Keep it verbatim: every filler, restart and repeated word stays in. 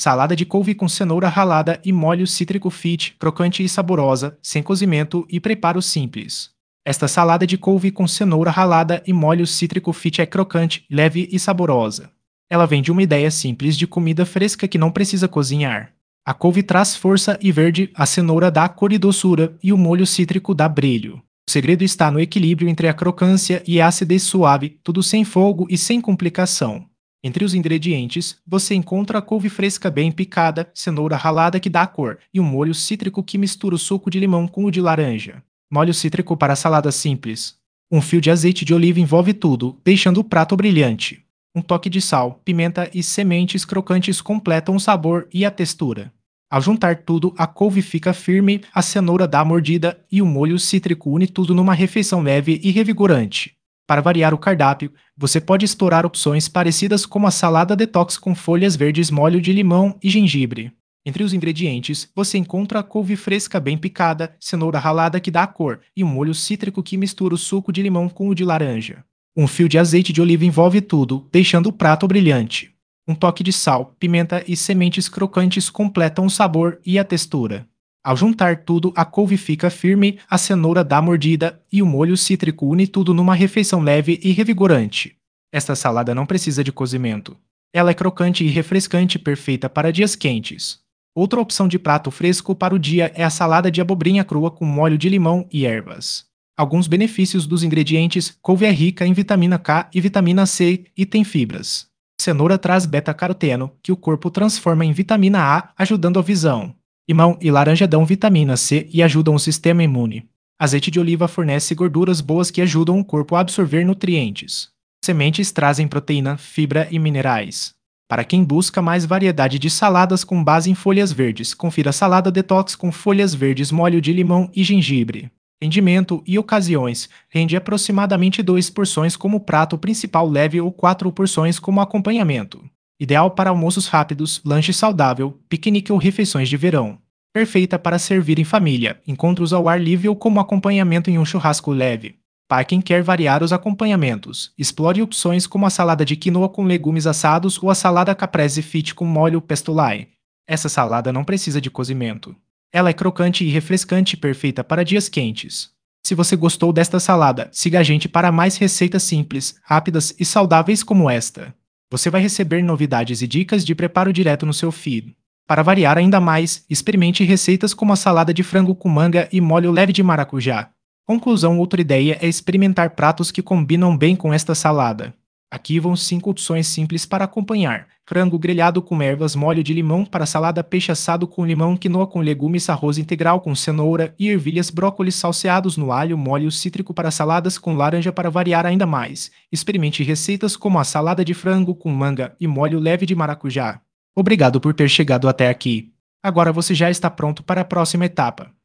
Salada de couve com cenoura ralada e molho cítrico fit, crocante e saborosa, sem cozimento e preparo simples. Esta salada de couve com cenoura ralada e molho cítrico fit é crocante, leve e saborosa. Ela vem de uma ideia simples de comida fresca que não precisa cozinhar. A couve traz força e verde, a cenoura dá cor e doçura e o molho cítrico dá brilho. O segredo está no equilíbrio entre a crocância e a acidez suave, tudo sem fogo e sem complicação. Entre os ingredientes, você encontra a couve fresca bem picada, cenoura ralada que dá a cor e um molho cítrico que mistura o suco de limão com o de laranja. Molho cítrico para salada simples. Um fio de azeite de oliva envolve tudo, deixando o prato brilhante. Um toque de sal, pimenta e sementes crocantes completam o sabor e a textura. Ao juntar tudo, a couve fica firme, a cenoura dá a mordida e o molho cítrico une tudo numa refeição leve e revigorante. Para variar o cardápio, você pode explorar opções parecidas como a salada detox com folhas verdes, molho de limão e gengibre. Entre os ingredientes, você encontra a couve fresca bem picada, cenoura ralada que dá a cor e um molho cítrico que mistura o suco de limão com o de laranja. Um fio de azeite de oliva envolve tudo, deixando o prato brilhante. Um toque de sal, pimenta e sementes crocantes completam o sabor e a textura. Ao juntar tudo, a couve fica firme, a cenoura dá mordida e o molho cítrico une tudo numa refeição leve e revigorante. Esta salada não precisa de cozimento. Ela é crocante e refrescante, perfeita para dias quentes. Outra opção de prato fresco para o dia é a salada de abobrinha crua com molho de limão e ervas. Alguns benefícios dos ingredientes: couve é rica em vitamina K e vitamina C e tem fibras. Cenoura traz beta-caroteno, que o corpo transforma em vitamina A, ajudando a visão. Limão e laranja dão vitamina C e ajudam o sistema imune. Azeite de oliva fornece gorduras boas que ajudam o corpo a absorver nutrientes. Sementes trazem proteína, fibra e minerais. Para quem busca mais variedade de saladas com base em folhas verdes, confira a salada detox com folhas verdes, molho de limão e gengibre. Rendimento e ocasiões: rende aproximadamente duas porções como prato principal leve ou quatro porções como acompanhamento. Ideal para almoços rápidos, lanche saudável, piquenique ou refeições de verão. Perfeita para servir em família, encontros ao ar livre ou como acompanhamento em um churrasco leve. Para quem quer variar os acompanhamentos, explore opções como a salada de quinoa com legumes assados ou a salada caprese fit com molho pesto lye. Essa salada não precisa de cozimento. Ela é crocante e refrescante, perfeita para dias quentes. Se você gostou desta salada, siga a gente para mais receitas simples, rápidas e saudáveis como esta. Você vai receber novidades e dicas de preparo direto no seu feed. Para variar ainda mais, experimente receitas como a salada de frango com manga e molho leve de maracujá. Conclusão: outra ideia é experimentar pratos que combinam bem com esta salada. Aqui vão cinco opções simples para acompanhar: frango grelhado com ervas, molho de limão para salada, peixe assado com limão, quinoa com legumes, arroz integral com cenoura e ervilhas, brócolis salteados no alho, molho cítrico para saladas com laranja. Para variar ainda mais, experimente receitas como a salada de frango com manga e molho leve de maracujá. Obrigado por ter chegado até aqui. Agora você já está pronto para a próxima etapa.